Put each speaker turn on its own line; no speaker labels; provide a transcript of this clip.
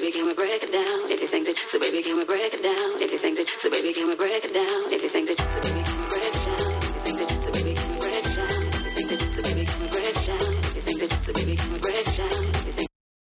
baby, can we break it down? If you think that, so baby, can we break it down? If you think that, so baby, can we break it down? If you think that, so baby, can we break it down? If you think that, so baby, can we break it down? If you think that, so baby, can we break it down? If you think that, so baby, can we break it down?